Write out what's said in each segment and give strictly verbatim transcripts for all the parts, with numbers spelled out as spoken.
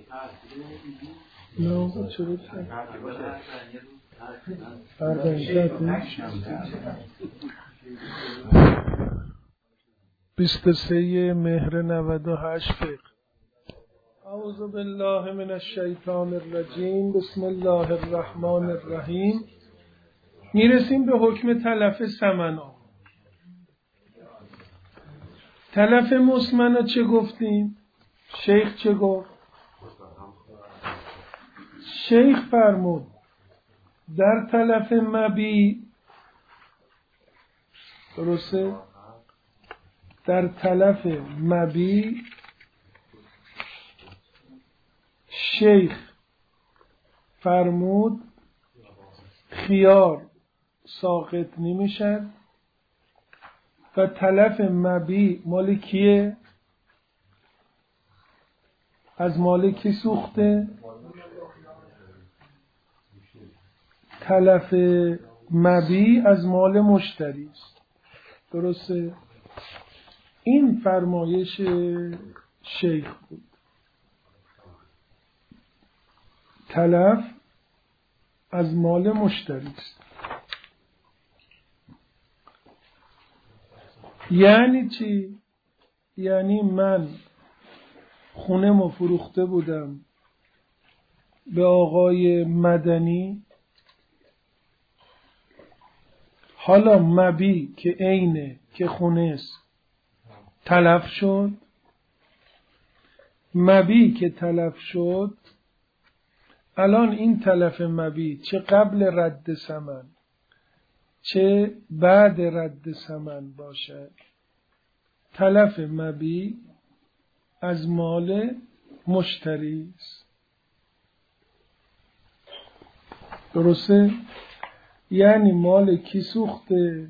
نه آقا چرا فرق اینجا بیست و سه مهر نود و هشت فقه. اعوذ بالله من الشیطان الرجیم. بسم الله الرحمن الرحیم. میرسیم به حکم تلف سمنا. تلف مسمنا چه گفتیم؟ شیخ چه گفت؟ شیخ فرمود در تلف مبی، درسته؟ در تلف مبی شیخ فرمود خیار ساقط نمیشد و تلف مبی مال کیه؟ از مال کی سوخته؟ تلف مبی از مال مشتری است. درسته؟ این فرمایش شیخ بود. تلف از مال مشتری است. یعنی چی؟ یعنی من خونه ما فروخته بودم به آقای مدنی، حالا مبی که عینه که خونه است تلف شد. مبی که تلف شد، الان این تلف مبی چه قبل رد ثمن چه بعد رد ثمن باشد، تلف مبی از مال مشتری است. درسته؟ یعنی مال کی سوخته؟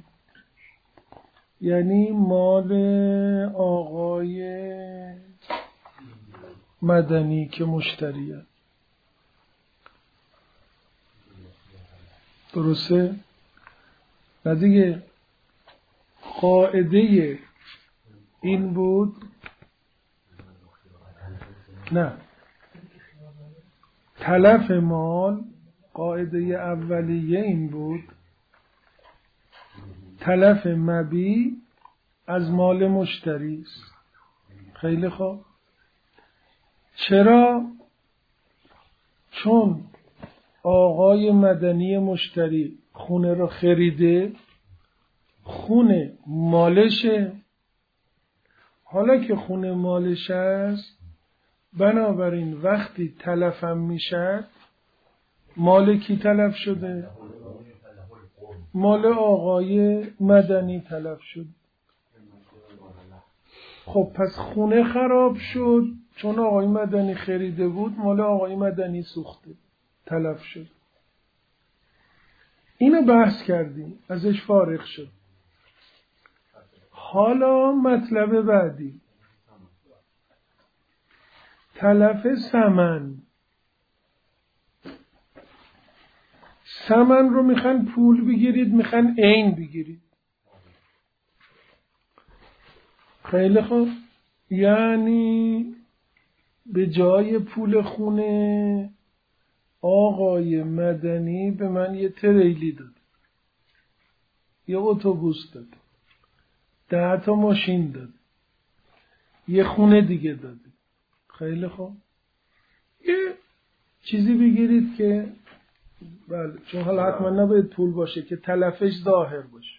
یعنی مال آقای مدنی که مشتریه. درسته؟ و دیگه قاعده این بود، نه تلف مال قاعده اولیه این بود تلف مبی از مال مشتری است. خیلی خوب. چرا؟ چون آقای مدنی مشتری خونه رو خریده، خونه مالشه. حالا که خونه مالش است، بنابراین وقتی تلفم میشد، مال کی تلف شده؟ مال آقای مدنی تلف شد. خب پس خونه خراب شد، چون آقای مدنی خریده بود، مال آقای مدنی سوخته، تلف شد. اینو بحث کردیم، ازش فارغ شد. حالا مطلب بعدی، تلف ثمن. ثمن رو میخوان پول بگیرید، میخوان عین بگیرید. خیلی خوب. یعنی به جای پول خونه آقای مدنی به من یه تریلی داد، یه اتوبوس داد، ده تا ماشین داد، یه خونه دیگه داد. خیلی خوب. یه چیزی بگیرید که بله، چون حالا حتما نباید پول باشه که تلفش ظاهر باشه.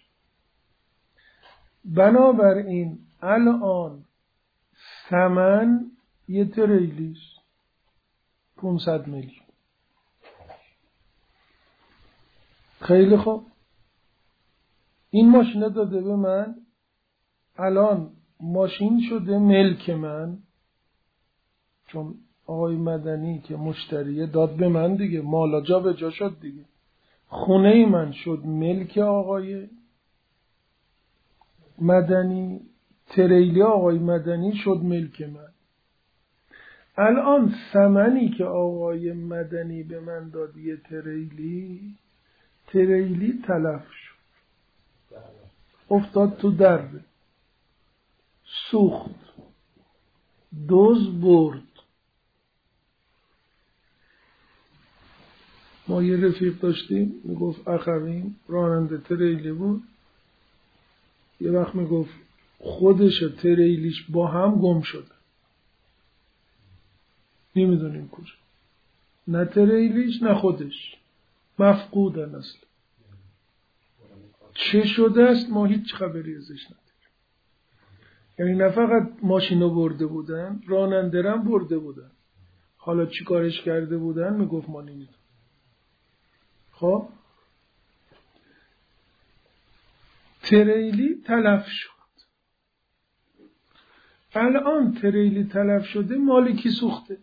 بنابراین الان ثمن یه تریلیش پانصد میلیون. خیلی خوب. این ماشین داده به من، الان ماشین شده ملک من، چون آقای مدنی که مشتریه داد به من دیگه، مالا جا به جا شد دیگه. خونه من شد ملک آقای مدنی، تریلی آقای مدنی شد ملک من. الان ثمنی که آقای مدنی به من داد یه تریلی، تریلی تلف شد، افتاد تو در، سوخت، دوز برد. ما یه رفیق داشتیم میگفت اخوین راننده تریلی بود، یه وقت میگفت خودش و تریلیش با هم گم شده، نمیدونیم کجا، نه تریلیش نه خودش مفقودن اصلا. چه شده است ما هیچ خبری ازش نداریم. یعنی نه فقط ماشینو برده بودن، رانندرم برده بودن، حالا چی کارش کرده بودن میگفت ما نمیدونیم. خب تریلی تلف شد. الان تریلی تلف شده، مال کی سوخته؟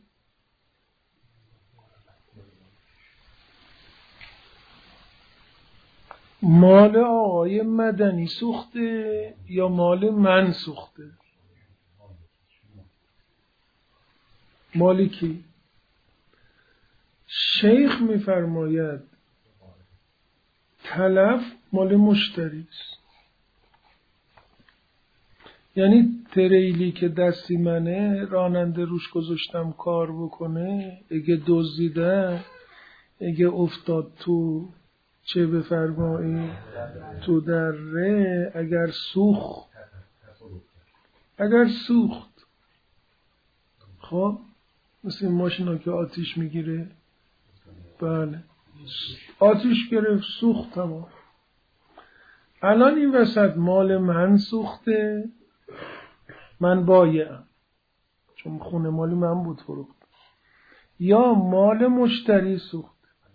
مال آقای مدنی سوخته یا مال من سوخته؟ مال کی؟ شیخ میفرماید تلف مال مشتری است. یعنی تریلی که دستی منه، راننده روش گذاشتم کار بکنه، اگه دزدیدن، اگه افتاد تو چه بفرمایی تو دره، اگر سوخت اگر سوخت خب مثل این ماشینا که آتیش میگیره، بله آتیش گرفت سوخت تمام. الان این وسط مال من سوخته، من بایعم چون خونه مالی من بود فروخت، یا مال مشتری سوخت.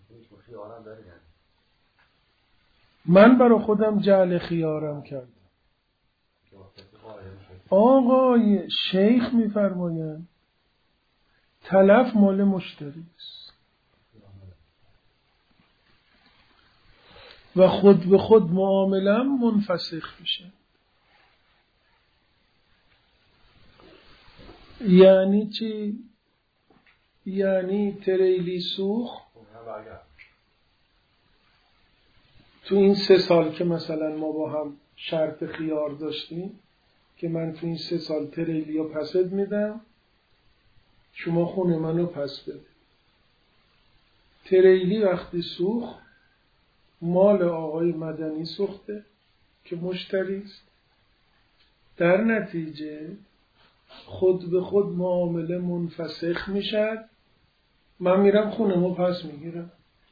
من برای خودم جعل خیارم کردم. آقای شیخ میفرمایند تلف مال مشتری است و خود به خود معاملم منفسخ میشه. یعنی چی؟ یعنی تریلی سوخت تو این سه سال که مثلا ما با هم شرط خیار داشتیم که من تو این سه سال تریلی رو پست میدم، شما خونه منو پس بده. تریلی وقتی سوخت مال آقای مدنی سوخته که مشتری است، در نتیجه خود به خود معامله منفسخ میشد. من میرم خونه ما پس میگیرم.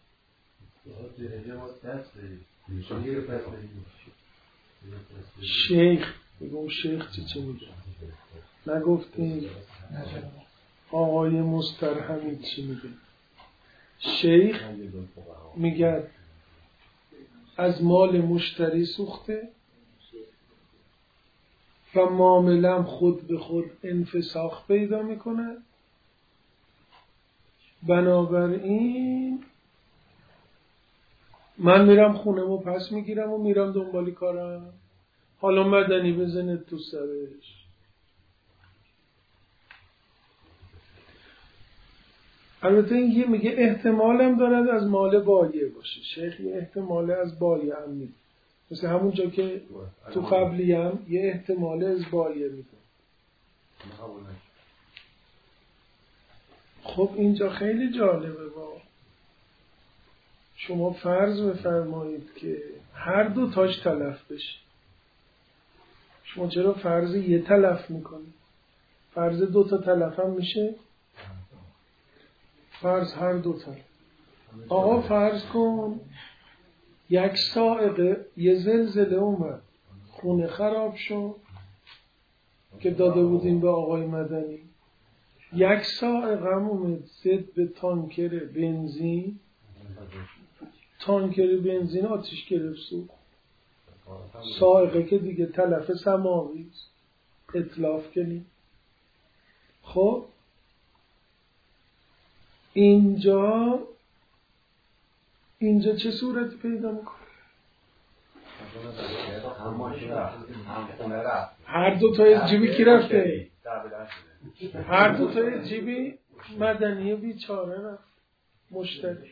شیخ بگم شیخ چی چی میگه؟ نگفتیم آقای مسترحمی چی میگه؟ شیخ میگه از مال مشتری سوخته و معاملم خود به خود انفساخ پیدا میکنه، بنابراین من میرم خونه و پس میگیرم و میرم دنبالی کارم. حالا مدنی بزنه تو سرش. البته این یه میگه احتمالم دارد از مال بایع باشه. شیخ یه احتمال از بایع هم میده، مثل همون جا که تو قبلی هم یه احتمال از بایع میده. خب اینجا خیلی جالبه. با شما فرض بفرمایید که هر دو تاش تلف بشه، شما چرا فرض یه تلف میکنید؟ فرض دو تا تلف هم میشه؟ فرض هر دو تلف. آقا فرض کن یک سائقه یه زلزله اومد، خونه خراب شد که داده بودیم به آقای مدنی، یک سائقه هم اومد زد به تانکر بنزین، تانکر بنزین آتیش گرفت سوخت. سائقه که دیگه تلف سماوی است، اتلاف کنیم. خب اینجا اینجا چه صورتی پیدا میکنه؟ هر دو تای جیبی کی رفته؟ هر دو تای جیبی مدنی بیچاره رفت، مشتری.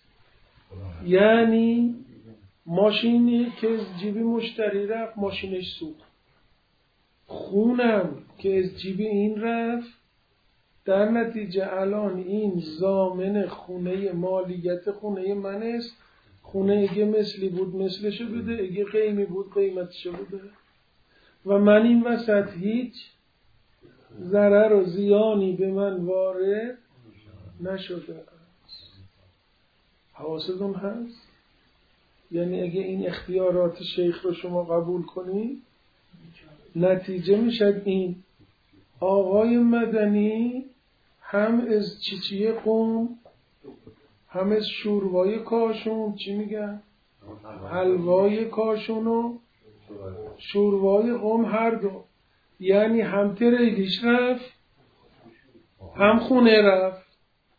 یعنی ماشینی که از جیبی مشتری رفت ماشینش سوخت، خونم که از جیبی این رفت در نتیجه الان این ضامن خونه مالیت خونه من است. خونه اگه مثلی بود مثلشو بده، اگه قیمی بود قیمتشو بده و من این وسط هیچ ضرر و زیانی به من وارد نشده است. حواستون هست؟ یعنی اگه این اختیارات شیخ رو شما قبول کنی نتیجه میشد این آقای مدنی هم از چیچی قوم هم از شوروای کاشون چی میگن؟ حلوای کاشون و شوروای قوم هر دو، یعنی هم تریلیش رفت هم خونه رفت.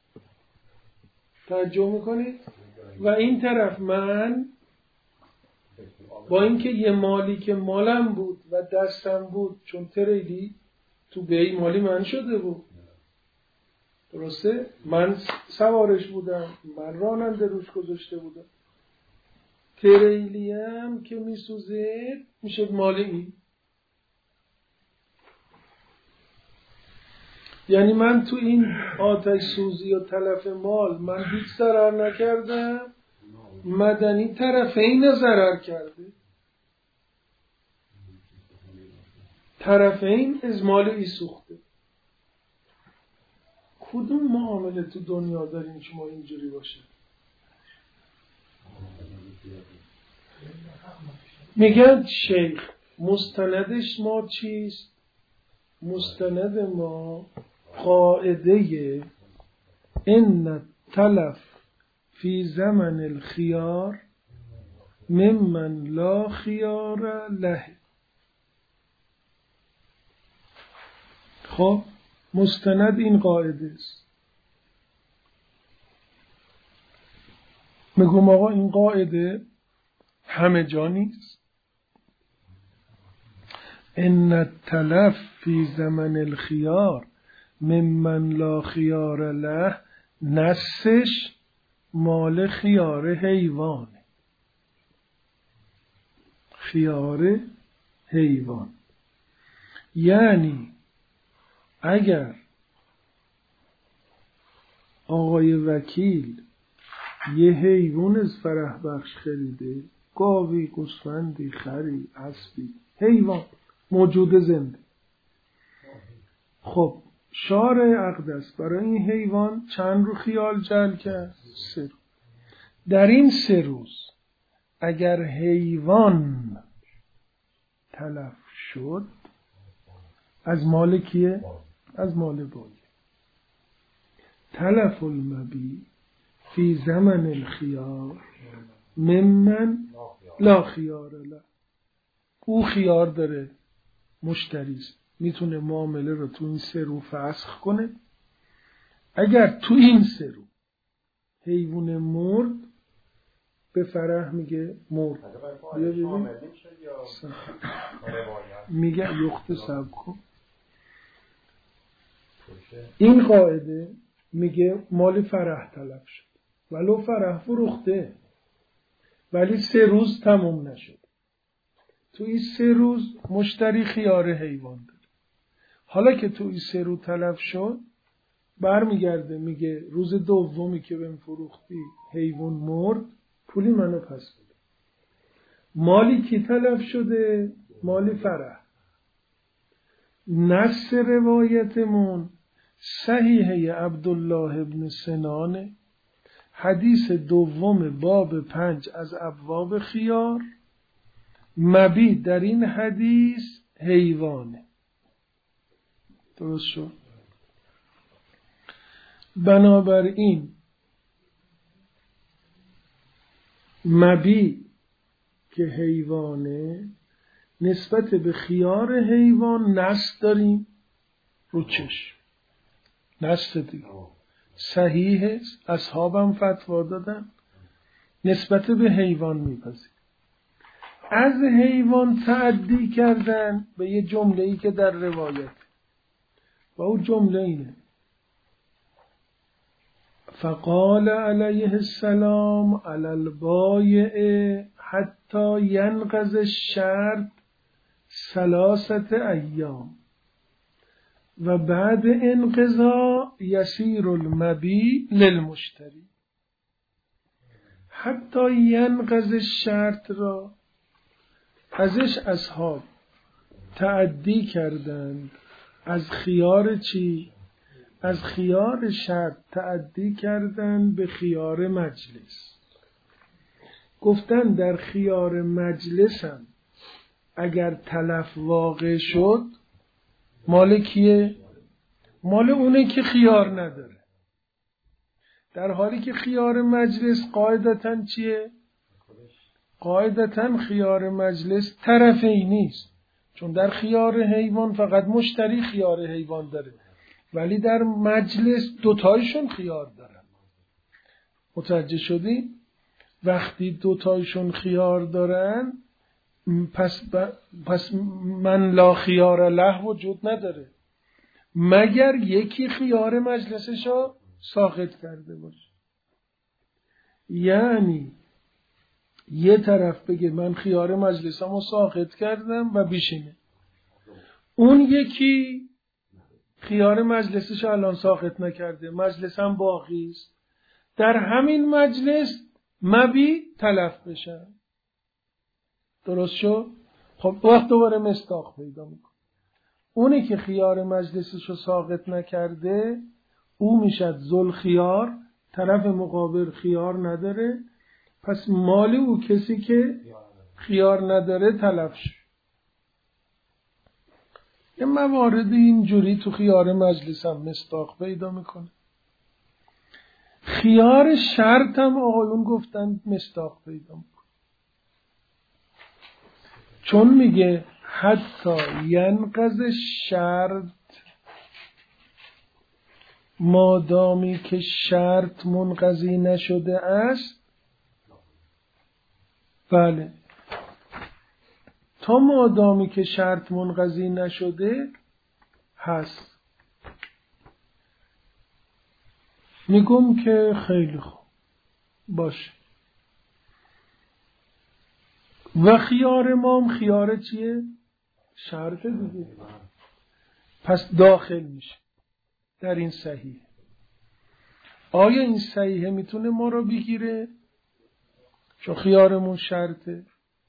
توجه میکنید؟ و این طرف من با اینکه یه مالی که مالم بود و دستم بود، چون تریلی تو بی مالی من شده بود، درسته؟ من سوارش بودم، من راننده روش گذاشته بودم، تریلی هم که میسوزه میشه مال این. یعنی من تو این آتش سوزی و تلف مال من هیچ ضرر نکردم، مدنی طرفین ضرر کرده، طرفین از مال ای سوخته. کدوم معامله تو دنیا داریم شما اینجوری باشه؟ میگن شیخ مستندش ما چیست؟ مستند ما قاعده ان تلف فی زمن الخيار ممن لا خيار له. خب مستند این قاعده است. میگم آقا این قاعده همه جا نیست. ان التلف فی زمن الخيار ممن لا خيار له نسش مال خیار حیوان، خیار حیوان. یعنی اگر آقای وکیل یه حیوان از فرح بخش خریده، گاوی، گوسفندی، خری، اسبی، حیوان موجود زنده، خب شارع اقدس برای این حیوان چند رو خیال جعل کرد؟ سه رو. در این سه روز اگر حیوان تلف شد از مال کیه؟ از مال بایی. تلف المبی فی زمن الخیار ممن لا خیار له. او خیار داره، مشتریست، میتونه معامله رو تو این سه رو فسخ کنه. اگر تو این سه رو حیوان مرد به فرح میگه مرد، میگه یخت سب کن. این قاعده میگه مال فرح تلف شد ولو فرح فروخته، ولی سه روز تموم نشد. تو این سه روز مشتری خیار حیوان داره. حالا که تو این سه روز تلف شد برمیگرده میگه روز دومی که بهم فروختی حیوان مرد، پولی منو پس بده. مالی کی تلف شده؟ مالی فرح. نص روایتمون صحیحه عبدالله ابن سنان، حدیث دوم باب پنج از ابواب خیار. مبی در این حدیث حیوانه. درست شد؟ بنابراین مبی که حیوانه نسبت به خیار حیوان نص داریم رو چشم، نص دیگه صحیحه، اصحابم فتوا دادن نسبت به حیوان میپذیر. از حیوان تعدی کردن به یه جمله‌ای که در روایت و او جمله اینه: فقال علیه السلام علی البایع حتی ینقض الشرط ثلاثه ایام. و بعد انقضا یسیر المبی للمشتری. حتی ینقض شرط را ازش اصحاب تعدی کردند. از خیار چی؟ از خیار شرط تعدی کردند به خیار مجلس. گفتن در خیار مجلس هم اگر تلف واقع شد مال کیه؟ مال اونه که خیار نداره. در حالی که خیار مجلس قاعدتاً چیه؟ قاعدتاً خیار مجلس طرفی نیست، چون در خیار حیوان فقط مشتری خیار حیوان داره، ولی در مجلس دوتایشون خیار دارن. متوجه شدی؟ وقتی دوتایشون خیار دارن پس, ب... پس من لا خیار له وجود نداره مگر یکی خیار مجلسشو ساقط کرده باشه. یعنی یه طرف بگه من خیار مجلسمو ساقط کردم و بشینه، اون یکی خیار مجلسشو الان ساقط نکرده، مجلسم باقی است، در همین مجلس مبی تلف بشن. درست شد؟ خب وقت دوباره مصداق پیدا میکنه. اونی که خیار مجلسشو ساقط نکرده او میشد ذل خیار، طرف مقابل خیار نداره، پس مال او کسی که خیار نداره تلف شد. یه موارد اینجوری تو خیار مجلس هم مصداق پیدا میکنه. خیار شرط هم آقایون گفتن مصداق پیدا میکنه، چون میگه حتی ینقض شرط، مادامی که شرط منقضی نشده است. بله، تا مادامی که شرط منقضی نشده هست. میگم که خیلی خوب باشه. و خیار مام خیار چیه؟ شرط دیگه، پس داخل میشه در این صحیح. آیا این صحیح میتونه ما رو بگیره؟ چون خیارمون شرطه.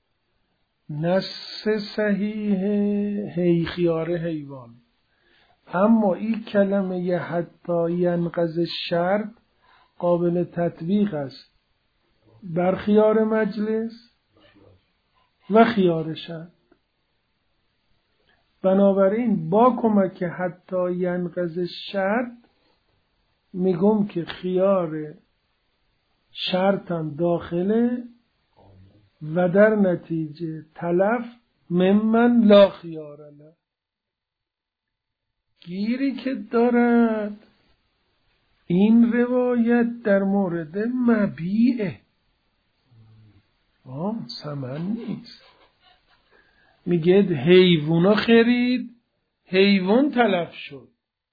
نص صحیح هی خیار حیوان، اما این کلمه ی حتی ینقض شرط قابل تطبیق است بر خیار مجلس و خیار شرط. بنابراین با کمک حتی ینقض شرط میگم که خیار شرطم داخله و در نتیجه تلف ممن لا خیار له. گیری که دارد این روایت در مورد مبیعه، آم ثمن نیست. میگه حیوانو خرید، حیوان تلف شد.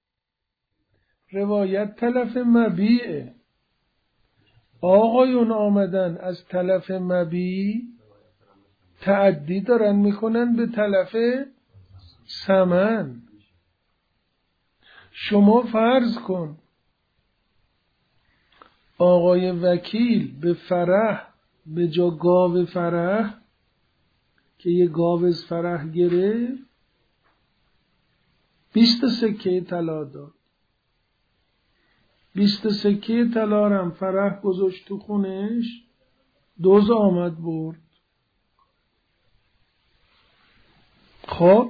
روایت تلف مبیعه. آقایون آمدن از تلف مبیع تعدی دارن میکنن به تلف ثمن. شما فرض کن آقای وکیل به فرح به جا گاو فرح که یه گاو از فرح گرفت بیست سکه طلا داد. بیست سکه طلا هم فرح گذاشت تو خونش، دوز آمد برد. خب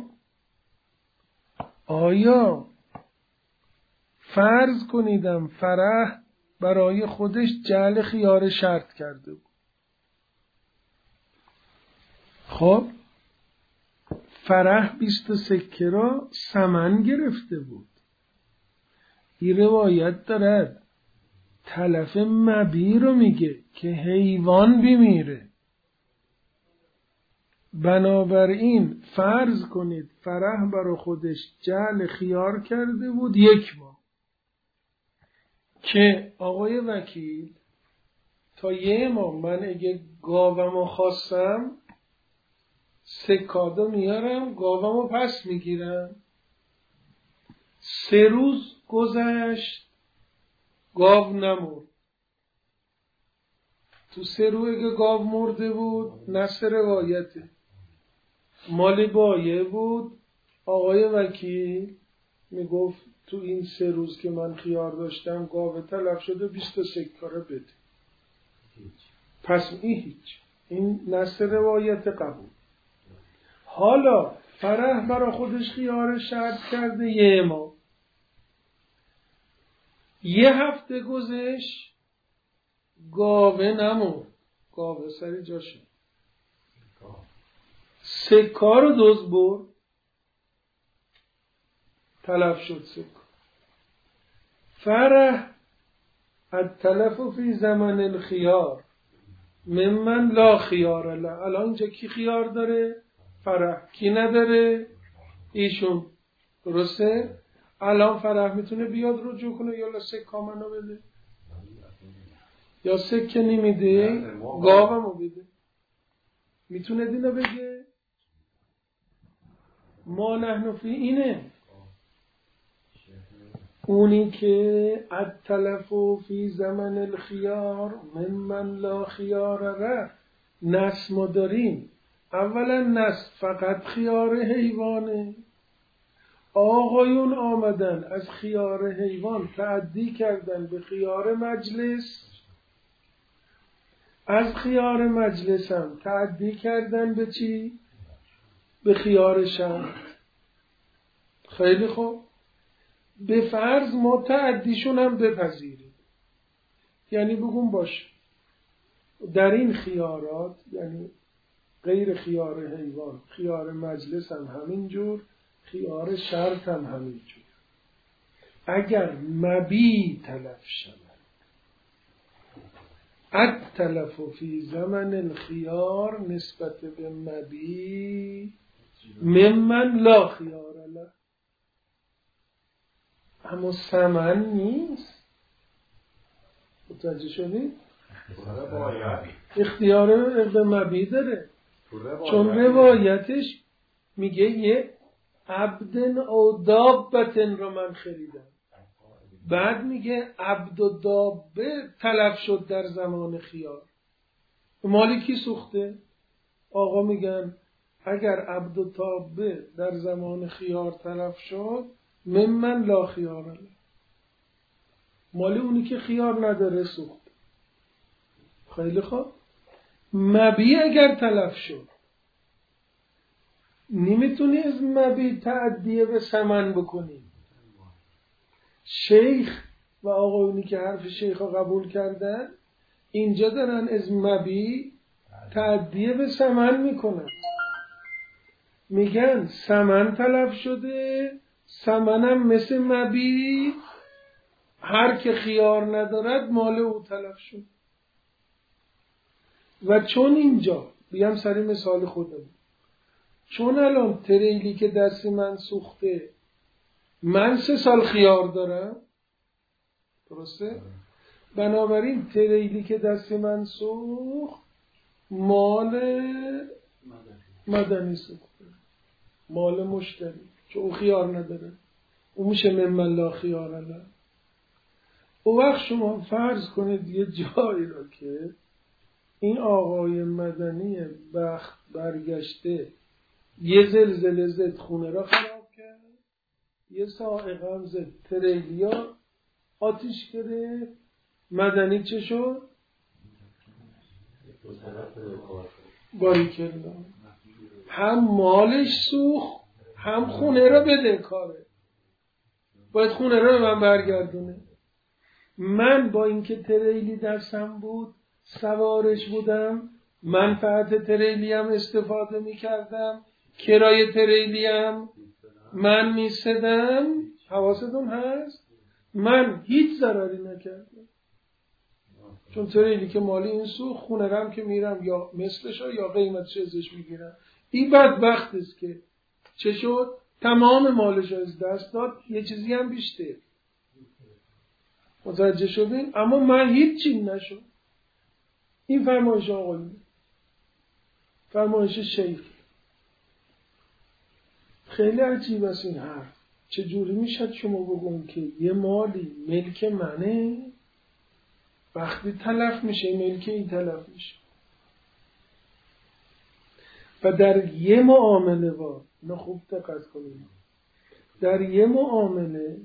آیا فرض کنیدم فرح برای خودش جعل خیار شرط کرده بود. خب فرح بیست سکه را ثمن گرفته بود. این روایت دارد تلف مبیع رو میگه که حیوان بمیره. بنابراین فرض کنید فرح برای خودش جعل خیار کرده بود یک ماه، که آقای وکیل تا یه ماه من اگه گاومو خواستم سکادو میارم گاومو پس میگیرم، سه روز گذشت گاو نمرد. تو سه روزه که گاو مرده بود، نصف روایته، مال بایه بود. آقای وکیل میگفت تو این سه روز که من خیار داشتم گاو تلف شده، بیست و سکاره بده. پس این هیچ، این نصف روایت قبول. حالا فرح برا خودش خیار شرط کرده یه ماه. یه هفته گذشت گاوه نمرد، گاوه سری جاشه، سکار رو دوز برد، تلف شد سکار. فرح التلف فی زمن الخیار ممن لا خیار له. الان اینجا کی خیار داره؟ فرح. کی نداره؟ ایشون. درسته؟ الان فرح میتونه بیاد رجوع کنه یا سکه منو بده، یا سکه نمیده گاومو بده. میتونه دینو بگه؟ ما نحن فی اینه. اونی که التلف فی زمن الخیار ممن لا خیار له، نس ما داریم. اولا نس فقط خیار حیوانه. آقایون آمدن از خیار حیوان تعدی کردن به خیار مجلس، از خیار مجلس هم تعدی کردن به چی؟ به خیار شرط. خیلی خوب، به فرض ما تعدیشون هم بپذیریم، یعنی بگم باش در این خیارات، یعنی غیر خیار حیوان، خیار مجلس هم همینجور، خیار شرط هم همینجور. اگر مبی تلف شود، التلف فی زمن الخیار نسبت به مبی ممن لا خیار له، اما ثمن نیست. متوجه شدید؟ اختیار به مبی داره، چون روایتش میگه یه عبدن او دابتن رو من خریدم، بعد میگه عبد و دابه تلف شد در زمان خیار. مالی کی سوخته؟ آقا میگن اگر عبد و دابه در زمان خیار تلف شد ممن لا خیار له، مالی اونی که خیار نداره سوخته. خیلی خوب، مبی اگر تلف شد نمیتونی از مبی تعدیه به ثمن بکنی. شیخ و آقایونی که حرف شیخ ها قبول کردن اینجا دارن از مبی تعدیه به ثمن میکنن، میگن ثمن تلف شده، ثمنم مثل مبی، هر که خیار ندارد مال او تلف شد. و چون اینجا بیام سری مثال خودم، چون الان تریلی که دست من سوخته، من سه سال خیار دارم، درسته؟ بنابراین تریلی که دست من سوخت مال مدنی سوخته، مال مشتری، چون او خیار نداره، او میشه ممن لا خیار له. او وقت شما فرض کنید یه جایی را که این آقای مدنی بخت برگشته یه زلزله زد خونه را خراب کرد، یه صاعقه هم زد تریلیا آتیش گرفت، مدنی چه شد؟ باریکلا، هم مالش سوخت هم خونه را بده کاره، باید خونه را به من برگردونه. من با اینکه تریلی دستم بود سوارش بودم، منفعت تریلی هم استفاده می کردم، کرایه تریلی هم من می سدم. حواستون هست؟ من هیچ ضرری نکردم، چون تریلی که مالی این سوخت، خونه رم که میرم یا مثلش یا قیمتش ازش میگیرم. این بدبخت است که چه شد؟ تمام مالش از دست داد، یه چیزی هم بیشتر. متوجه شدین؟ اما من هیچی نشد. این فرمایش آقایی، فرمایش شیخ. خیلی عجیب است این حرف. چجوری میشد شما بگون که یه مالی ملک منه، وقتی تلف میشه ملک این تلف میشه؟ و در یه معامله با اینا خوب دقت کنید، در یه معامله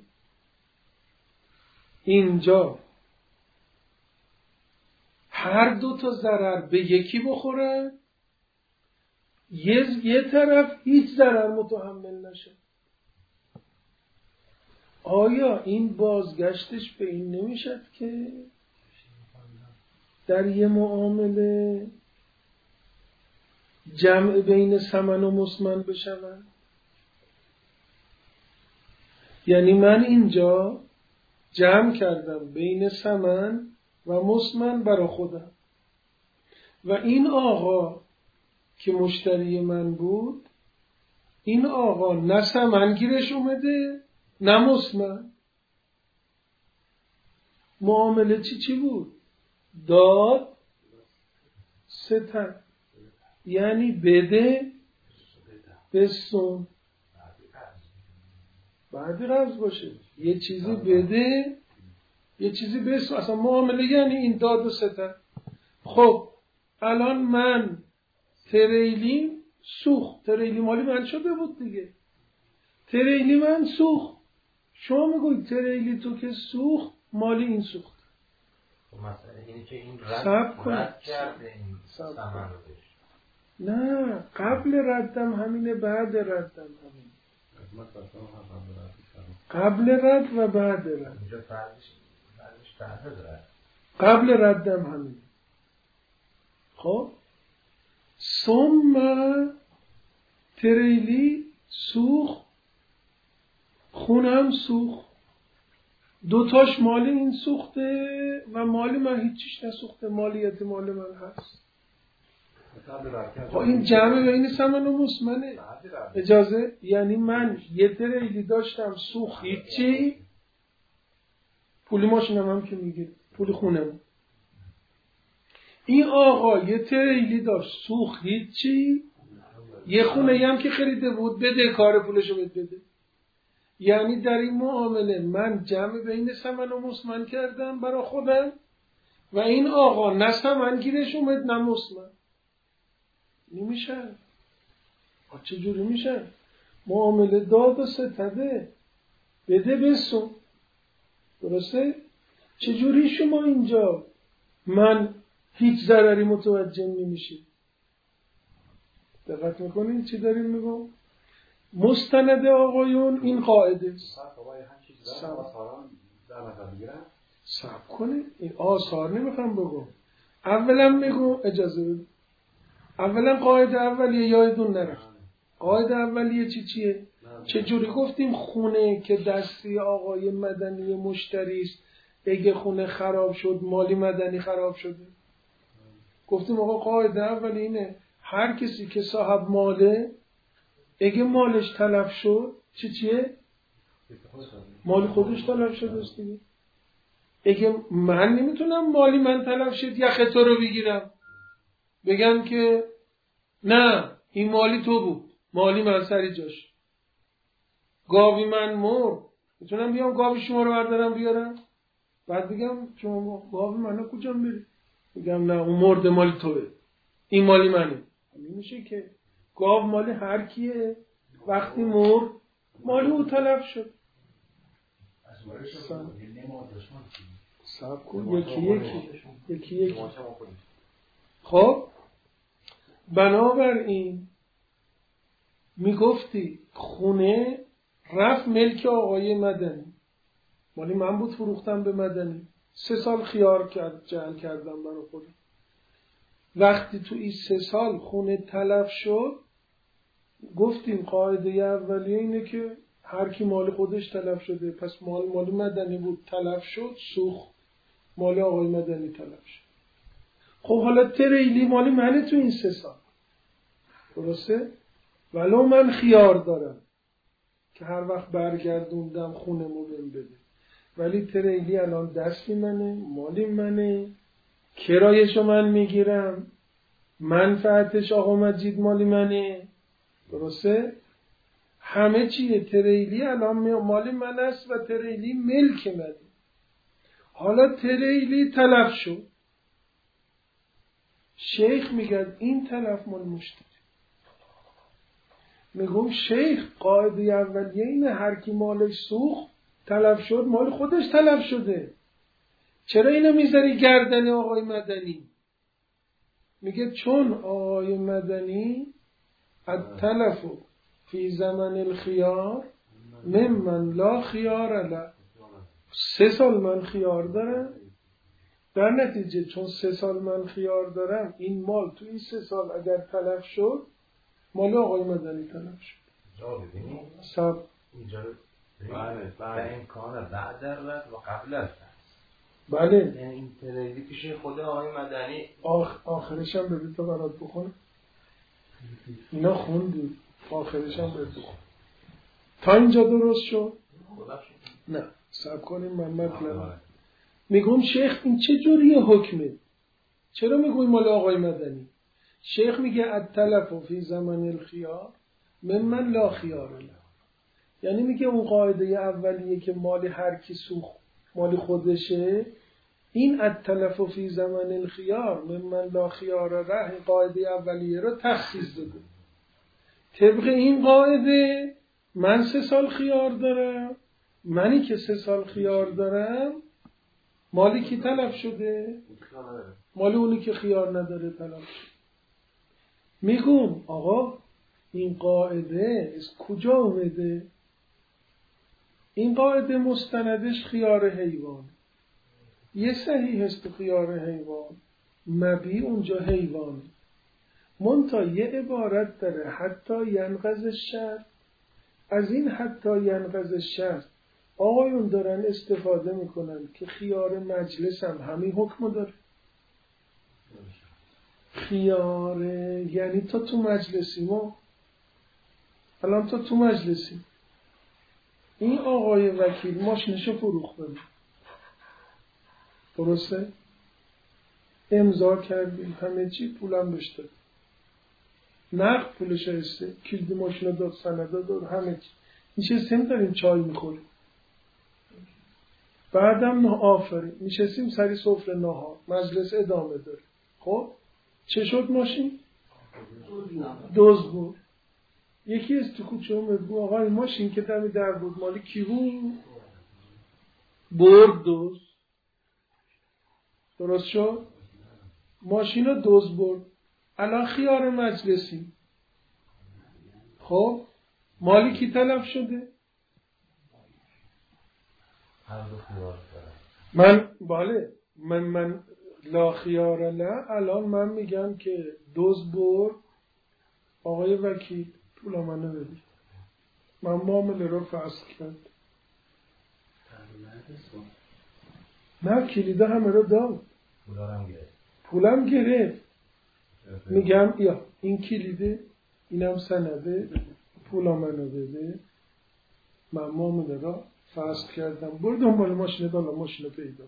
اینجا هر دو تا ضرر به یکی بخوره، یه, یه طرف هیچ ضرر متحمل نشه. آیا این بازگشتش به این نمیشد که در یه معامله جمع بین ثمن و مسمن بشود؟ یعنی من اینجا جمع کردم بین ثمن و مسمن برا خودم و این آقا که مشتری من بود، این آقا نه ثمن گیرش اومده نه مسمن. معامله چی چی بود؟ داد ستن، یعنی بده بسون، بعدی قرض باشه، یه چیزی بده یه چیزی بسون. اصلا معامله یعنی این داد و ستن. خب الان من تریلی سوخت، تریلی مالی من شده بود دیگه، تریلی من سوخت، شما میگوید تریلی تو که سوخت مالی این سوخت. مسئله اینه که این رد, رد کرده این ثمن رو بشه. نه، قبل ردم همینه، بعد ردم همینه. قبل رد و بعد رد. اینجا فرقش فرقش بعد رد. قبل ردم همینه. خب ثم تریلی سوخت، خونم سوخت، دوتاش مالی این سوخته و مالی من هیچیش نسوخته، مالیت مال من هست. خب این جمع بین ثمن و مسمنه. اجازه، یعنی من یه تریلی داشتم سوخت هیچی، پولی ماشینم هم که میگیره، پولی خونم. این آقا یه تریلی داشت سوخت هیچی، یه خونه هم که خریده بود بده کار پولشو بده. یعنی در این معامله من جمع بین ثمن و مسمن کردم برا خودم و این آقا نه ثمن گیرش اومد نه مسمن. نمیشه. چجوری میشه؟ معامله داد و ستده، بده بسون، درسته؟ چجوری شما اینجا من هیچ ضرری متوجه نمیشید؟ دقت میکنید چی داریم میگم؟ مستند آقایون این قاعده سب کنید، این آثار نمیخوام بگم، اولا میگم اجازه بده، اولا قاعده اولیه یادتون نرفت. قاعده اولیه چی چیه؟ چجوری گفتیم خونه که دستی آقای مدنی مشتری است، اگه خونه خراب شد مالی مدنی خراب شده؟ گفتیم آقا قاعده اولیه اینه، هر کسی که صاحب ماله اگه مالش تلف شد چی چیه؟ مال خودش تلف شده است دیگه. اگه من نمیتونم مالی من تلف شد یخ تو رو بگیرم بگم که نه این مالی تو بود، مالی من سری جاش. گاوی من مرد، میتونم بیام گاوی شما رو بردارم بیارم بعد بگم شما گاوی منو کجام بری؟ بگم نه اون مرد مالی توه، این مالی منه. نمیشه که، گاو مالی هر کیه، وقتی مرد مالی او تلف شد. سب کن یکی یکی یکی یکی خب بنابراین میگفتی خونه رفت ملک آقای مدنی، مالی من بود، فروختم به مدنی، سه سال خیار کرد جعل کردم برای خودم. وقتی تو این سه سال خونه تلف شد گفتیم قاعده اولیه اینه که هر کی مال خودش تلف شده، پس مال مال مدنی بود تلف شد سوخت، مال آقای مدنی تلف شد. خب حالا تریلی مالی منه تو این سه سال، درسته؟ ولو من خیار دارم که هر وقت برگردوندم خونه مو بهم بده، ولی تریلی الان دستی منه، مالی منه، کرایشو من میگیرم، منفعتش آقا مجید مالی منه، درسته؟ همه چیه، تریلی الان مال من است و تریلی ملک منه. حالا تریلی تلف شد، شیخ میگه این تلف مال مشتری. میگم شیخ قاعده اولیه اینه هر کی مالش سوخت تلف شد مال خودش تلف شده. چرا اینو میذاری گردن آقای مدنی؟ میگه چون آقای مدنی التلف فی زمن الخیار ممن لا خیار له. سه سال من خیار دارم، در نتیجه چون سه سال من خیار دارم این مال تو این سه سال اگر تلف شد مال آقای مدنی تلف شد. جا ببینید سب اینجا بله بله امکان بعد الرد و قبل الرد. بله یعنی این تریلی پیش خود آقای مدنی آخ... آخرش هم ببید تا برات بخونم. اینا خوندی آخرش هم ببید بخون. تا اینجا درست شد؟ نه سب کنیم من مطلب میگم شیخ این چه جوریه حکمه؟ چرا میگوی مال آقای مدنی؟ شیخ میگه التلف فی زمن الخیار ممن لا خیار له. یعنی میگه اون قاعده اولیه که مال هر کی سوخت مال خودشه، این التلف فی زمن الخیار ممن لا خیار له این قاعده اولیه رو تخصیص داده. طبق این قاعده من سه سال خیار دارم، منی که سه سال خیار دارم مالی کی تلف شده؟ مال اونی که خیار نداره تلف شده. میگم آقا این قاعده از کجا اومده؟ این قاعده مستندش خیار حیوان. یه صحیح است تو خیار حیوان، مبی اونجا حیوان. منتها یه عبارت داره حتی ینقض الشرط. از این حتی ینقض الشرط آقایون دارن استفاده میکنن که خیار مجلس هم همین حکم داره. خیار یعنی تو تو مجلسی، ما الان تو تو مجلسی، این آقای وکیل ماشینشو فروخته، درسته؟ امضا کردیم همه چی، پولم بهش داد، نقد پولش هسته، کلید ماشین داد، سند داد، همه چی. نشستیم داریم چای میخوریم، بعدم نه آفرین نشستیم سری سفره نهار، مجلس ادامه داره. خب چه شد ماشین؟ دوز بود. یکی از تو کوچه هم بگو آقا این ماشین که دمی در بود مالی کی بود؟ برد دوز. درست شد؟ ماشین رو دوز برد. الان خیار مجلسی، خب مالی کی تلف شده؟ من بله من من لا خیار له. الان من میگم که دوز برد، آقای وکیل پول منو بده، من معامله رو فسخ کرد. نه کلیده همه رو داد، پولم گرفت پولم گرفت. میگم یا این کلیده، اینم سنده، پول منو بده، من معامله رو فسخ کردم. برو دنبال ماشین دالا ماشین رو پیدا.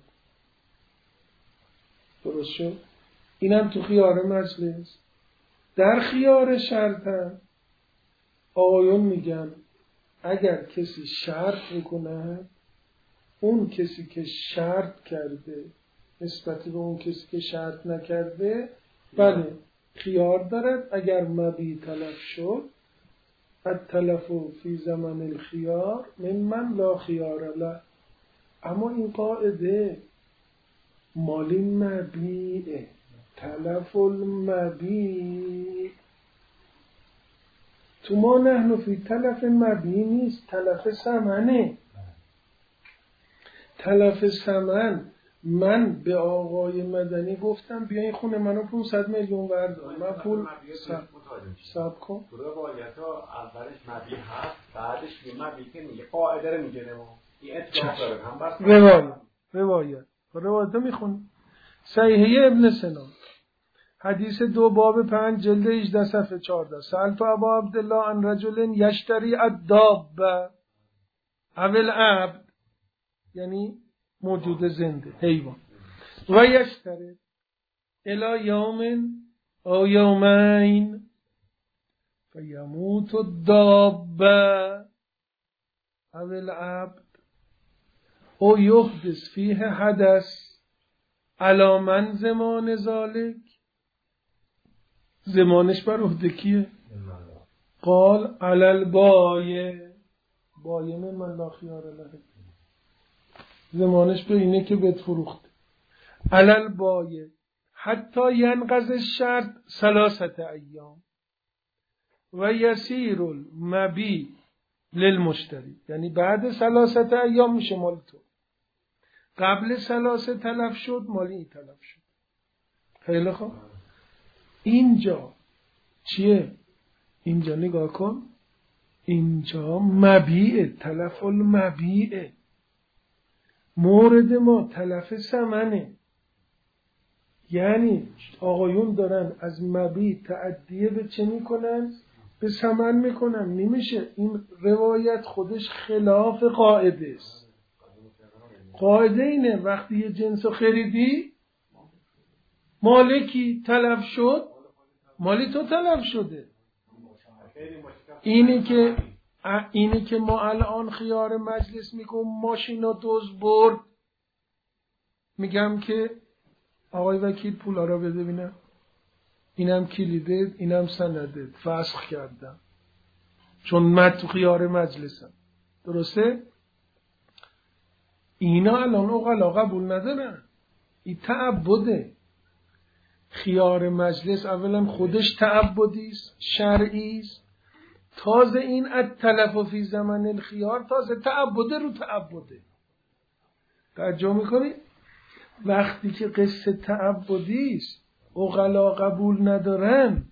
درست شد؟ اینم تو خیار مجلس. در خیار شرطن آقایون میگن اگر کسی شرط میکنه، اون کسی که شرط کرده نسبتی به اون کسی که شرط نکرده بله خیار دارد. اگر مبی تلف شد التلف فی زمن الخیار ممن لا خیار له. اما این قاعده مالی مبیعه، تلف المبیع تو ما نحن فی تلف مبیع نیست، تلف ثمنه. تلف ثمن من به آقای مدنی گفتم بیا این خونه منو پانصد میلیون بردار، من پول سب کن. روایت ها اولش مبیع هست، بعدش یه مبیع که میگه قاعده رو میگه ما این اطلاق داره هم بس روایت روایت روایت میخون. صحیحه ابن سنا حدیث دو باب پنج جلد هجده صفحه چهارده. سألت ابا عبدالله عن رجل یشتری الدابه اول عبد، یعنی موجود زنده حیوان، و یشتری الی یوم او یومین فیموت الدابه او العبد او یحدث فیه حدث علی من زمان ذالک. زمانش بر عهده کیه؟ قال علی البایع بایع من لا خیار له. زمانش به اینه که بهت فروخته. علی البایع حتی ینقض الشرط ثلاثه ایام و یسیر المبیع للمشتری. یعنی بعد ثلاثه ایام میشه مال تو، قبل ثلاثه تلف شد مالی این تلف شد. خیلی خوب. اینجا چیه؟ اینجا نگاه کن، اینجا مبیع، تلف المبیع. مورد ما تلف ثمنه. یعنی آقایون دارن از مبیع تعدیه به چه میکنن؟ به ثمن میکنن. نمیشه. این روایت خودش خلاف قاعده است. قاعده اینه وقتی یه جنس خریدی مالکی تلف شد مالی تو تلف شده. اینی که اینی که ما الان خیار مجلس میگم ماشینا دوز برد، میگم که آقای وکیل پولا را بده بینم، اینم کلیده اینم سنده فسخ کردم چون من تو خیار مجلسم. درسته؟ اینا الان اوغلا قبول ندارن. این تعبده. خیار مجلس اولا خودش تعبدی است، شرعی است. تازه این التلف فی زمن الخیار تازه تعبده رو تعبده. توجه میکنی؟ وقتی که قصه تعبدی است اوغلا قبول ندارن،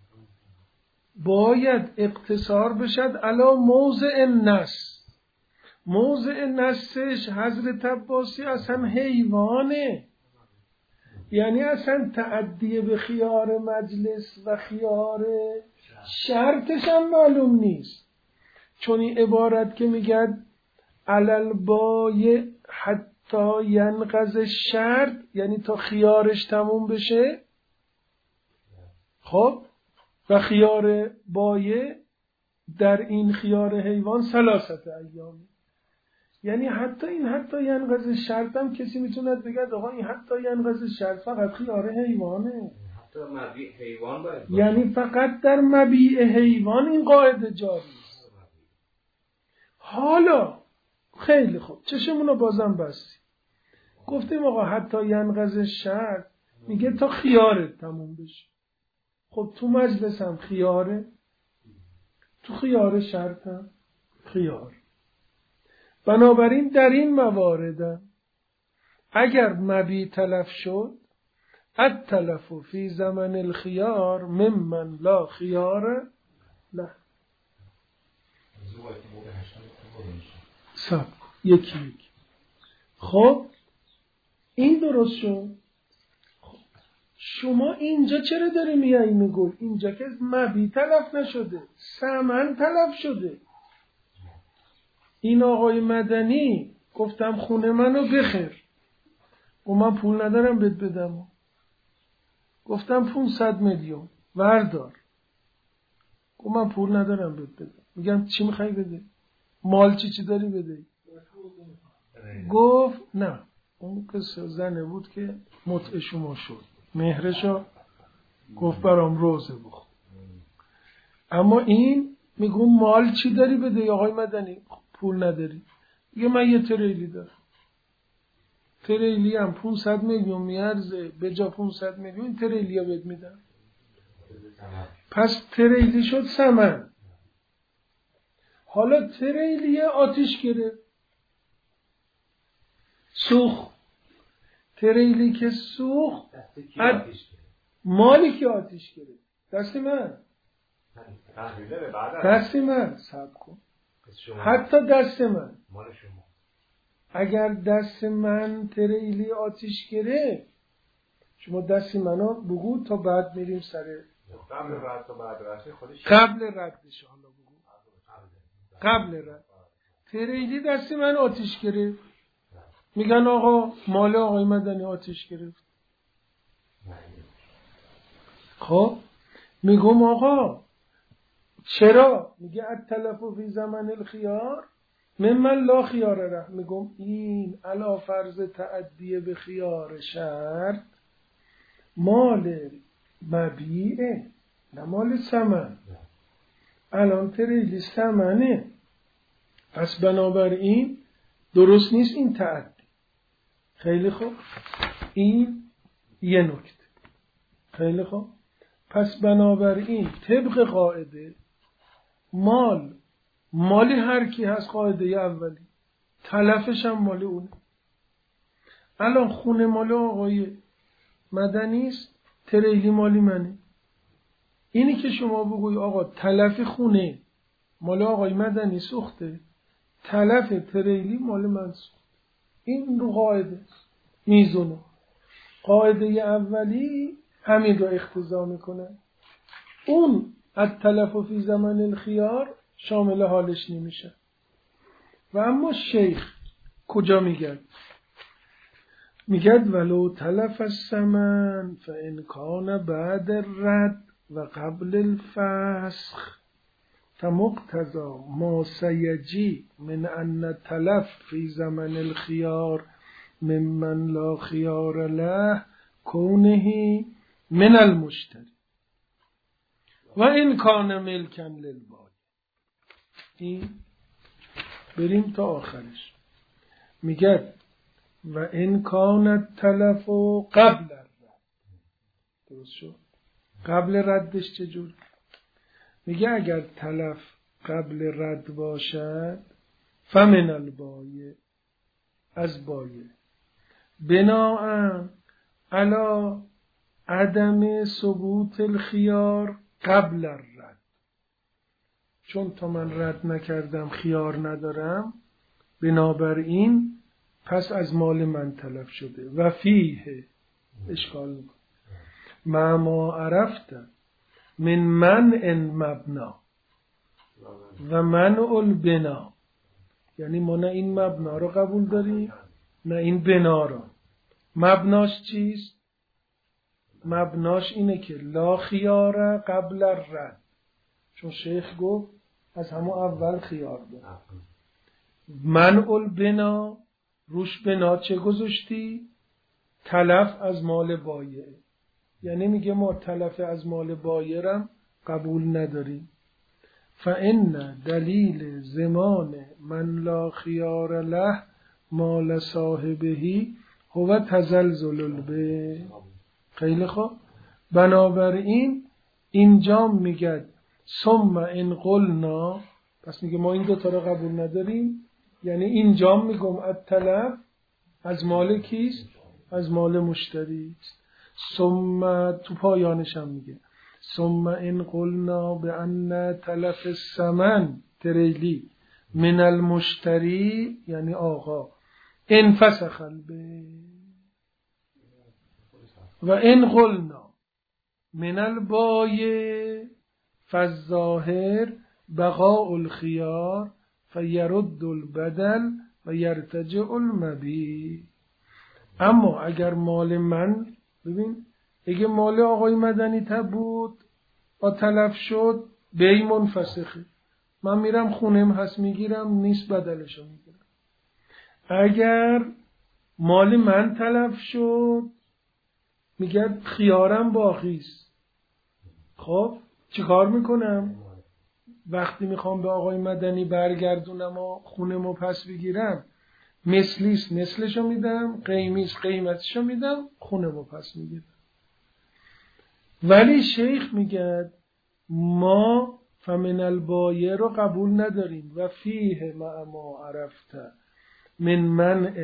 باید اقتصار بشد علی موضع النص. موضع نصش حضرت عباسی اصلا حیوانه. یعنی اصلا تعدیه به خیار مجلس و خیار شرطش هم معلوم نیست. چون این عبارت که میگد علل بایع حتی ینقض شرط، یعنی تا خیارش تموم بشه. خب و خیار بایع در این خیار حیوان ثلاثه ایام. یعنی حتی این حتی ینقض شرط هم کسی میتونه بگه آقا این حتی ینقض شرط فقط خیار حیوانه. حتی مبیع حیوان باید باشه. یعنی فقط در مبیع حیوان این قاعده جاری است. حالا خیلی خوب چشمونو بازم بستی. گفتیم آقا حتی ینقض شرط میگه تا خیاره تموم بشه. خب تو مجلس هم خیاره، تو خیار شرط هم خیار. بنابراین در این موارد اگر مبیع تلف شد التلف فی زمن الخیار ممن لا خیار له. سب یکی یکی. خب این درست شد. خب. شما اینجا چرا داری میایی میگو اینجا که مبیع تلف نشده ثمن تلف شده. این آقای مدنی گفتم خونه منو بخیر و من پول ندارم بهت بدم. گفتم پانصد میلیون وردار. گفتم من پول ندارم بهت بدم. میگم چی میخوای بده؟ مال چی چی داری بده؟ گفت نه. اون قصه زنه بود که متع شما شد مهرشو گفت برام روزه بخور. اما این میگم مال چی داری بده آقای مدنی؟ پول نداری. میگه من یه تریلی دارم. تریلی هم پانصد میلیون میارزه، به جا پانصد میلیون تریلی ها بهت میدم. پس تریلی شد ثمن. حالا تریلی آتیش گرفت سوخت. تریلی که سوخت مالی که آتیش گرفت دست من. دست من صبر کن. حتی دست من. مال شما. اگر دست من تریلی آتیش گرفت شما دست منو بگو تا بعد میریم سر قبل رد تا بعد رد خودش قبل ردش. حالا بگو قبل رد. تریلی دست من آتیش گرفت میگن آقا مال آقای مدنی آتیش گرفت. خب میگم آقا چرا؟ میگه التلف فی زمن الخیار ممن لا خیار له. میگم این علا فرض تعدیه به خیار شرط مال مبیعه نه مال ثمن. الان تریلی ثمنه، پس بنابراین درست نیست این تعدی. خیلی خوب، این یه نکته. خیلی خوب، پس بنابراین طبق قاعده مال مال هر کی هست، قاعده اولی تلفش هم مال اونه. الان خونه مال آقای مدنی است، تریلی مالی منه. اینی که شما بگوی آقا تلف خونه مال آقای مدنی سوخته، تلف تریلی مال من سوخته، این رو قاعده میزونه. قاعده اولی همین رو اقتضا میکنه. اون التلف فی زمن الخیار شامل حالش نمیشه. و اما شیخ کجا میگه؟ میگه ولو تلف الثمن فان کان بعد الرد و قبل الفسخ فمقتضى ما سيجي من ان تلف في زمن الخيار ممن لا خيار له كونه من المشتري و این کان ملکا للبای. این بریم تا آخرش. میگه و این کان التلف قبل الرد. درست شد؟ قبل ردش چجور؟ میگه اگر تلف قبل رد باشد فمن البایع، از بایع، بناء علی عدم ثبوت الخیار قبل الرد. چون تا من رد نکردم خیار ندارم، بنابراین پس از مال من تلف شده. و فیه اشکال میکنه ما ما عرفت من منع مبنا و منع البنا، یعنی ما نه این مبنا رو قبول داریم نه این بنا رو. مبناش چیست؟ مبناش اینه که لا خیار قبل الرد، چون شیخ گفت از همون اول خیار داره. منع البنا روش بنا چه گذاشتی؟ تلف از مال بایع، یعنی میگه ما تلف از مال بایرم قبول نداریم. فإن دلیل زمان من لا خیار له مال صاحبه هو تزلزل البیع. خیلی خوب، بنابراین اینجا میگه ثم ان قلنا، پس میگه ما این دو تا رو قبول نداریم. یعنی اینجا میگم التلف از مال کیست؟ از مال مشتری است. ثم تو پایانش هم میگه ثم ان قلنا بان تلف الثمن تریلی من المشتری، یعنی آقا، انفسخ البیع. و ان قلنا من البایع فالظاهر بقاء الخيار فيرد البدل و یرتجع المبیع. اما اگر مال من، ببین اگه مال آقای مدنی تب بود و تلف شد، بیع منفسخه، من میرم خونم هست میگیرم، نیست بدلشو میگیرم. اگر مال من تلف شد میگه خیارم باقیست. خب چه کار میکنم؟ وقتی میخوام به آقای مدنی برگردونم و خونمو پس بگیرم، مثلیست مثلشو میدم، قیمیست قیمتشو میدم، خونمو پس میگیرم. ولی شیخ میگه ما فمن البایع رو قبول نداریم و فیه ما ما عرفت من منع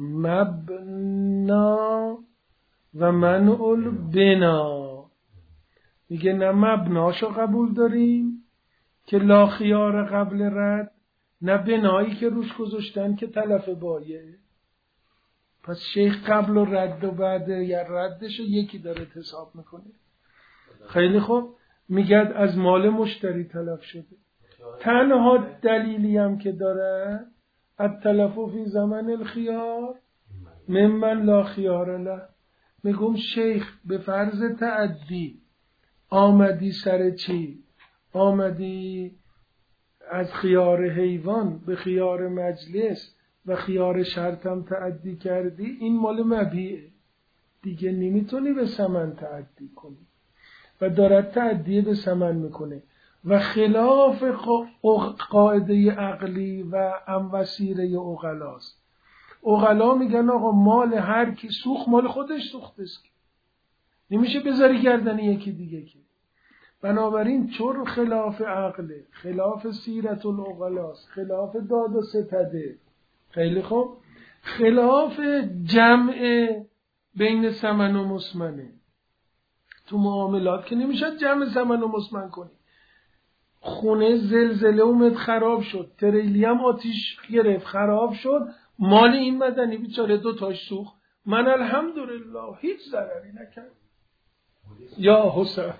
المبنا و منع البنا. میگه نه مبناشو قبول داریم که لا خیار قبل رد، نه بنایی که روش گذاشتن که تلف بایعه. پس شیخ قبل و رد و بعد یا ردشو یکی داره حساب میکنه. خیلی خوب، میگه از مال مشتری تلف شده. تنها دلیلی هم که داره التلف فی زمن الخیار ممن لا خیار له. میگم شیخ به فرض تعدی آمدی سر چی؟ آمدی از خیار حیوان به خیار مجلس و خیار شرطم تعدی کردی، این مال مبیعه دیگه، نمیتونی به ثمن تعدی کنی و دارد تعدی به ثمن میکنه و خلاف قاعده عقلی و ام وسیره عقلاست. عقلا میگن آقا مال هر کی سوخت مال خودش سوخته است، نمیشه بذاری گردن یکی دیگه که. بنابراین چون خلاف عقله، خلاف سیرت العقلاست، خلاف داد و ستده، خیلی خوب، خلاف جمع بین ثمن و مسمنه. تو معاملات که نمیشه جمع ثمن و مسمن کنی. خونه زلزله اومد خراب شد، تریلی هم آتیش گرفت خراب شد، مال این مدنی بیچاره دو تاش سوخت، من الحمدلله هیچ ضرری نکرد. یا حسین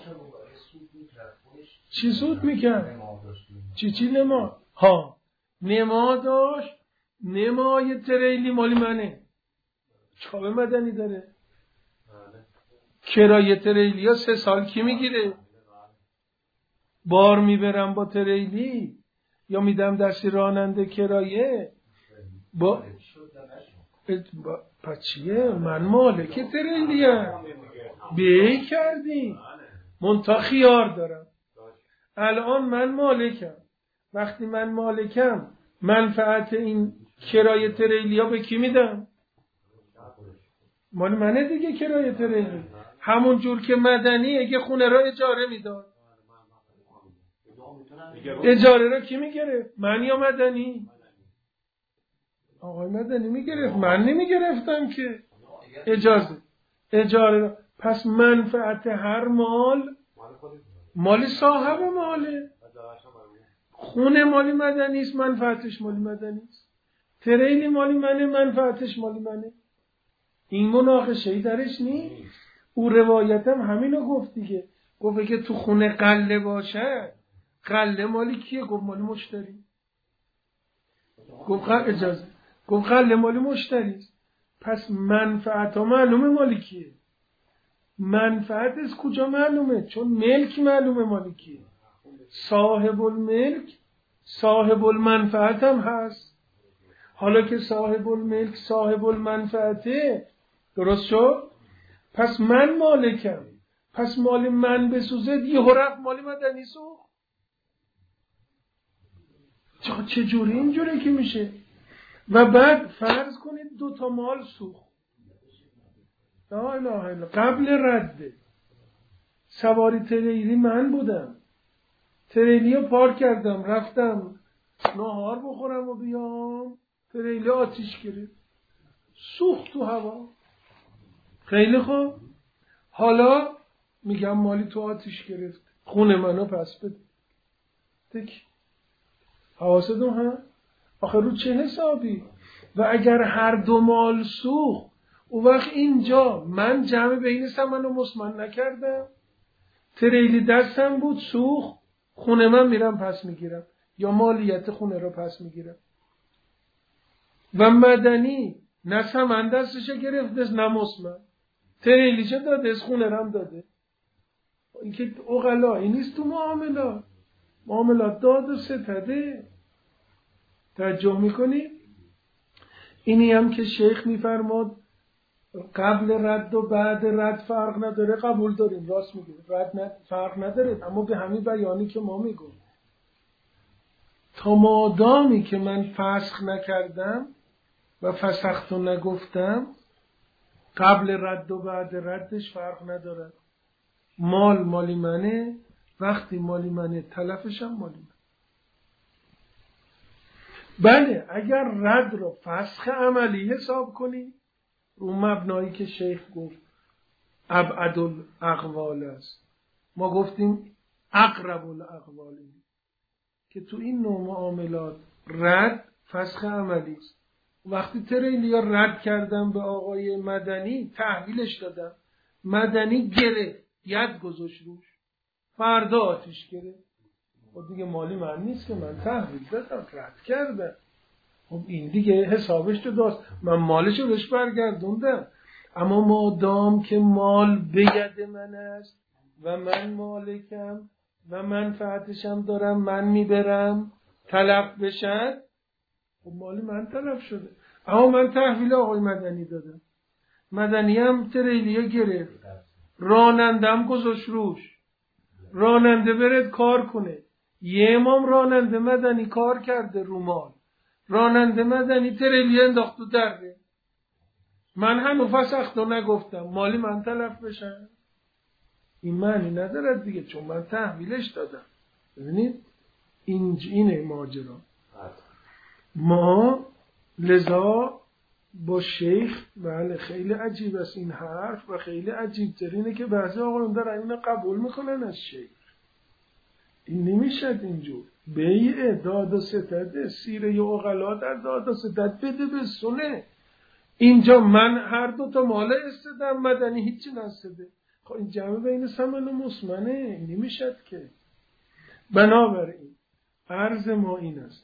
چی سود میکرد؟ چی چی نما؟ ها نما داشت، نمای تریلی مالی منه، چابه مدنی داره. کرایه تریلی ها سه سال کی میگیره؟ بار میبرم با تریلی یا میدم دست راننده کرایه با پس چیه؟ من مالک تریلیه بیعی کردی منتها خیار دارم. الان من مالکم، وقتی من مالکم منفعت این کرایه تریلی ها به کی میدم؟ مال منه دیگه کرایه تریلی. همون جور که مدنی اگه خونه را اجاره میداد، اجاره را کی میگرفت؟ من یا مدنی؟ آقای مدنی میگرفت، من نمیگرفتم که. اجازه اجاره را. پس منفعت هر مال مال صاحب ماله. خونه مالی مدنی است، منفعتش مالی مدنی است. تریلی مالی منه، منفعتش مالی منه. این مناقشه‌ای درش نیست. او روایتم همینو گفت دیگه، گفت که تو خونه قله باشه، قله مالی کیه؟ گفت مالی مشتری. گفت اجازه گفت قله مالی مشتری است. پس منفعت ها معلومه مالی کیه. منفعت از کجا معلومه؟ چون ملک معلومه مالی کیه. صاحب الملک صاحب المنفعت هم هست. حالا که صاحب الملک صاحب المنفعته، درست شد؟ پس من مالکم، پس مال من بسوزه یه رفت مالی مدنی سوخت. چه جوری اینجوری که میشه؟ و بعد فرض کنید دو تا مال سوخت، لا اله الا قبل رده. سواری تریلی من بودم، تریلی رو پارک کردم، رفتم ناهار بخورم و بیام، تریلی آتیش گرفت، سوخت تو هوا. خیلی خوب، حالا میگم مالی تو آتیش گرفت، خونه منو پس بده. تک حواستون ها؟ آخه رو چه حسابی؟ و اگر هر دو مال سوخت، اون وقت اینجا من جمع بین ثمن و مسمن نکردم، تریلی دستم بود سوخت، خونه من میرم پس میگیرم یا مالیت خونه رو پس میگیرم. و مدنی نه ثمن دستش گرفته نه مسمن، تریلیشه داده، از خونه رم داده. این که عقلایی نیست تو معاملات. معاملات داد و ستده. توجه میکنی؟ اینی هم که شیخ میفرماد قبل رد و بعد رد فرق نداره، قبول داریم، راست میگه، رد ند... فرق نداره، اما به همین بیانی که ما میگم تا مادامی که من فسخ نکردم و فسختو نگفتم، قبل رد و بعد ردش فرق نداره. مال مالی منه، وقتی مالی منه تلفش هم مالی منه. بله اگر رد رو فسخ عملی حساب کنی، رو مبنایی که شیخ گفت ابعد الاقوال است، ما گفتیم اقرب الاقوال، که تو این نوع معاملات رد فسخ عملی است. وقتی تریلیا رد کردم به آقای مدنی، تحویلش دادم، مدنی گرفت، ید گذاشت روش، فردا آتیش گرفت، خب دیگه مالی من نیست که من تحویل دادم، رد کردم، خب این دیگه حسابش تو داست، من مالشو بهش برگردوندم. اما مادام که مال به ید من است و من مالکم و منفعتش هم دارم، من میبرم تلف بشن، خب مال من تلف شده. اما من تحویل آقای مدنی دادم، مدنی هم تریلیه گرفت، رانندم گذاشت روش، راننده برد کار کنه. یه امام راننده مدنی کار کرده رو مال، راننده مدنی تریلیه انداخت تو درده، من هنو فسختو نگفتم، مالی من تلف بشن. این معنی ندارد دیگه، چون من تحویلش دادم. ببینید این اینه ماجرا. ما لذا با شیخ، بله خیلی عجیب است این حرف و خیلی عجیب تر اینه که بعضی آقایون دارن اینو قبول میکنن از شیخ. این نمیشد اینجور. بیع داد و ستد، سیره اغلا در داد و ستد بده به سنه. اینجا من هر دو تا مال استدم، مدنی هیچی نستده. خب این جمع بین ثمن و مسمنه، این نمیشد که. بنابراین عرض ما این است،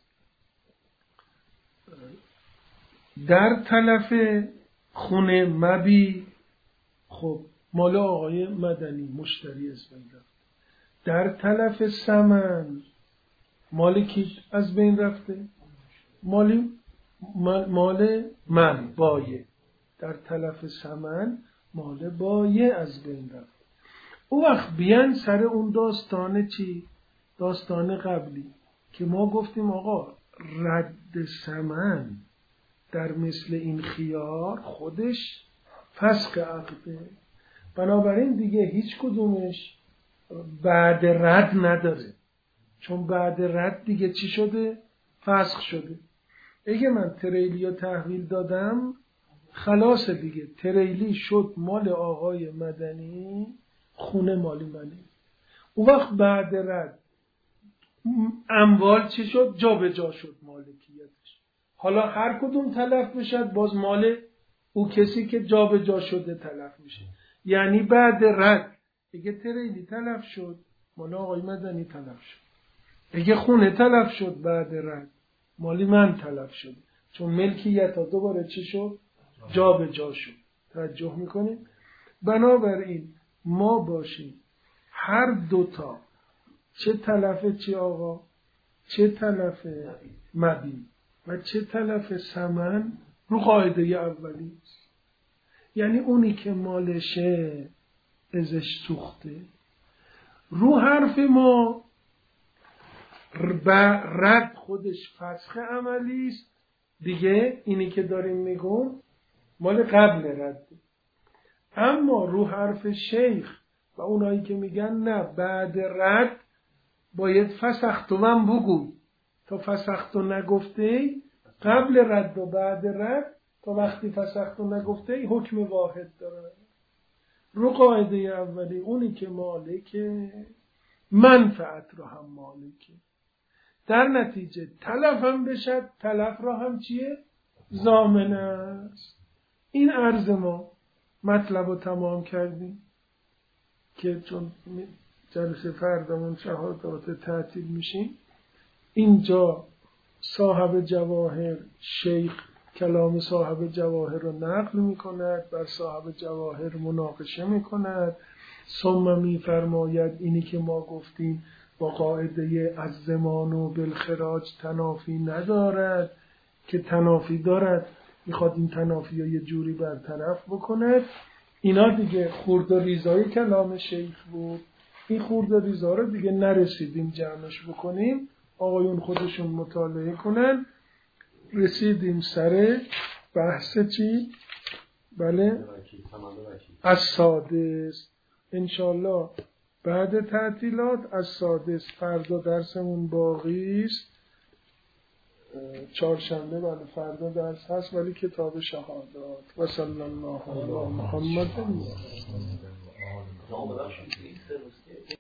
در تلف خونه مبی، خب مال آقای مدنی مشتری اسم رفت. در تلف ثمن مال کی از بین رفته؟ مالی مال من بایه. در تلف ثمن مال بایه از بین رفت. او وقت بیان سر اون داستان چی؟ داستان قبلی که ما گفتیم آقا رد ثمن در مثل این خیار خودش فسخ عقده، بنابراین دیگه هیچ کدومش بعد رد نداره، چون بعد رد دیگه چی شده؟ فسخ شده. اگه من تریلی رو تحویل دادم خلاص دیگه، تریلی شد مال آقای مدنی، خونه مالی منی. اون وقت بعد رد اموال چی شد؟ جا به جا شد مالکیتش. حالا هر کدوم تلف بشد باز مال او کسی که جا به جا شده تلف میشه. یعنی بعد رد اگه تریلی تلف شد مال آقای مدنی تلف شد، اگه خونه تلف شد بعد رد مالی من تلف شد، چون ملکیت ها دوباره چی شد؟ جا به جا شد. توجه میکنیم؟ بنابراین ما باشیم هر دوتا، چه تلف چی آقا، چه تلف مبی و چه تلف ثمن، رو قاعده اولی است. یعنی اونی که مالشه ازش سوخته، رو حرف ما رد خودش فسخ عملی است دیگه، اینی که داریم میگم مال قبل رد. اما رو حرف شیخ و اونایی که میگن نه بعد رد باید فسختو من بگو، تا فسختو نگفته قبل رد و بعد رد، تا وقتی فسختو نگفته حکم واحد داره. رو قاعده اولی اونی که مالکه منفعت رو هم مالکه، در نتیجه تلف هم بشد تلف را هم چیه؟ ضامن است. این عرض ما مطلب رو تمام کردیم که چون جلسه فردامون شهادات تعطیل میشیم. اینجا صاحب جواهر، شیخ کلام صاحب جواهر رو نقل میکند، بر صاحب جواهر مناقشه میکند، ثم میفرماید اینی که ما گفتیم با قاعده از زمان و بالخراج تنافی ندارد، که تنافی دارد، میخواد این تنافی رو یه جوری برطرف بکند. اینا دیگه خورد و ریزای کلام شیخ بود، این خورد و ریزا رو دیگه نرسیدیم جمعش بکنیم، آقایون خودشون مطالعه کنن. رسیدیم سر بحث چی؟ بله از سادس انشالله بعد تعطیلات. از سادس فردا درسمون باقی است، چهارشنبه بله فردا درس هست، ولی کتاب شهادات. و صلی الله علی محمد.